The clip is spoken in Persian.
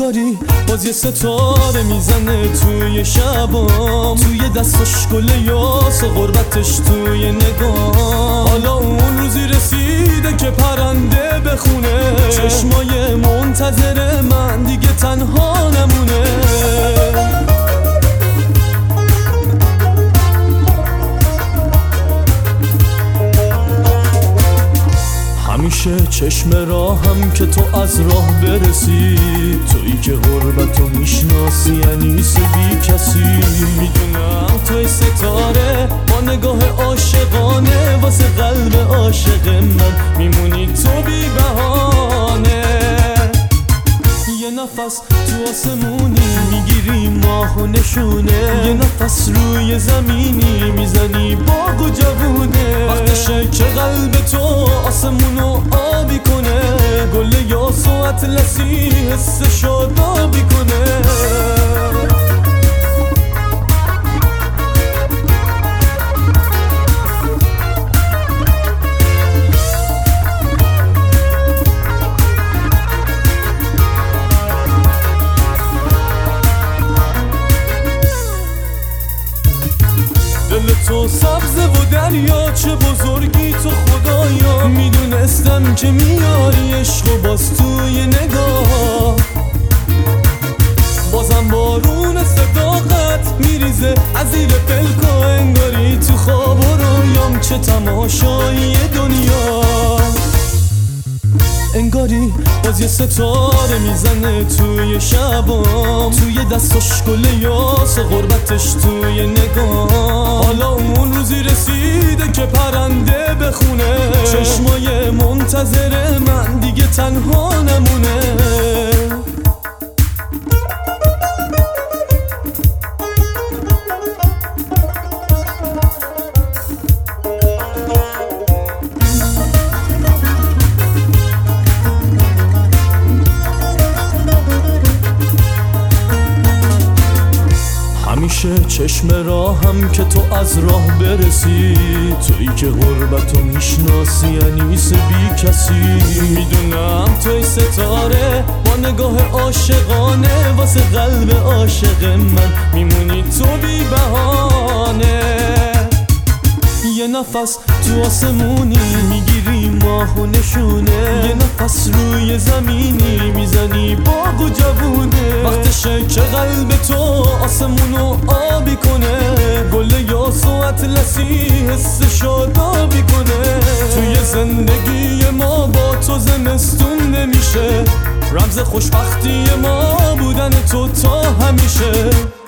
انگاری باز یه ستاره میزنه توی شبام، توی دستاش گل یاس و غربتش توی نگام. حالا اون روزی رسیده که پرنده بخونه، چشمای منتظر من دیگه تنها نمونه. همیشه چشم راهم که تو از راه برسی، تویی که غربتو میشناسی انیس بی کسی. میدونم توی ستاره با نگاه عاشقانه، واسه قلب عاشق من میمونی تو بی بهانه. یه نفس تو آسمونی میگیری ماه و نشونه، یه نفس روی زمینی میزنی باغ و جوونه. وقتشه که قلب تو آسمونو آبی کنه، گل یاس و اطلسی حس شادابی کنه. دل تو سبزه و دریا چه بزرگی تو خدایا. میدونستم که میاری عشق و باز توی نگاه، بازم بارون صداقت میریزه از زیر پلکا. انگاری تو خواب و رویام چه تماشایی دنیا. انگاری باز یه ستاره میزنه توی شبام، توی دستاش گل یاس و غربتش توی نگام. حالا اون روزی رسیده که پرنده بخونه، چشمای منتظر من دیگه تنها نمونه. همیشه چشم راهم که تو از راه برسی، تویی که غربتو میشناسی انیس بی کسی. میدونم توی ستاره با نگاه عاشقانه، واسه قلب عاشق من میمونی تو بی بهانه. یه نفس تو آسمونی میگیری ماه و نشونه، یه نفس روی زمینی میزنی باغ و جوونه. وقتشه که قلب تو آسمونو آبی کنه، گل یاس و اطلسی حس شادابی کنه. توی زندگی ما با تو زمستون نمیشه، رمز خوشبختی ما بودن تو تا همیشه.